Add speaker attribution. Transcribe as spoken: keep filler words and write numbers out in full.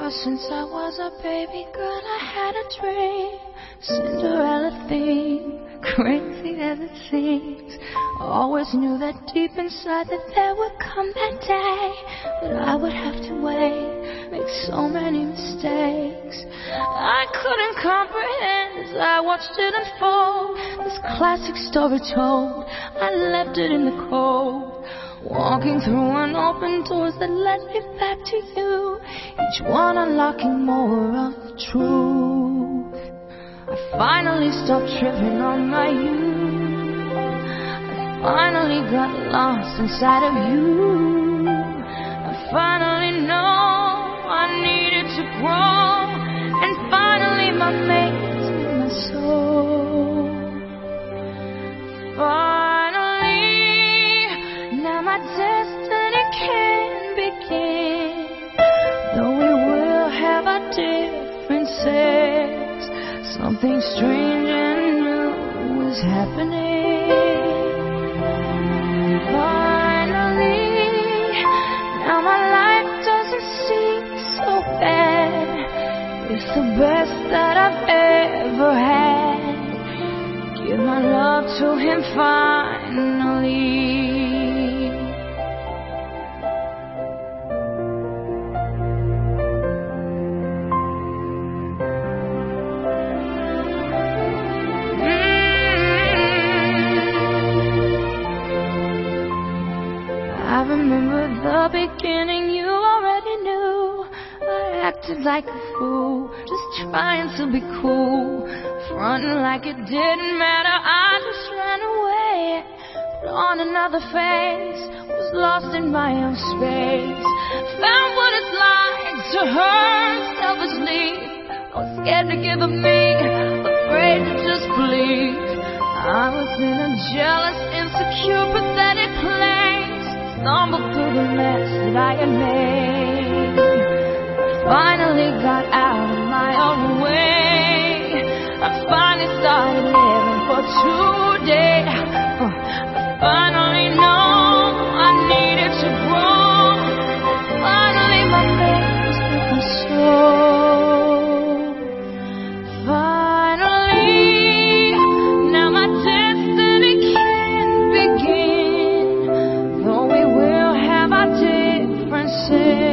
Speaker 1: Ever since I was a baby girl, I had a dream, Cinderella theme, crazy as it seems. I always knew that deep inside that there would come that day, but I would have to wait, make so many mistakes. I couldn't comprehend as I watched it unfold. This classic story told, I left it in the cold, walking through unopened doors that led me back to you, each one unlocking more of the truth. I finally stopped tripping on my youth. I finally got lost inside of you. I finally know I needed to grow, and finally my mate is my soul. Finally, now my destiny can begin. Though we will have our differences, something strange and new is happening. Finally, now my life doesn't seem so bad. It's the best that I've ever had. Give my love to him finally. I remember the beginning, you already knew. I acted like a fool, just trying to be cool, fronting like it didn't matter. I just ran away, put on another face, was lost in my own space. Found what it's like to hurt selfishly. I was scared to give up me, afraid to just bleed. I was in a jealous, insecure, pathetic place. Stumbled through the mess that I had made. I finally got out of my own way. I finally started living for today. I finally know I needed to grow. Finally my mate with my soul. Finally, now my destiny can begin. Though we will have our differences,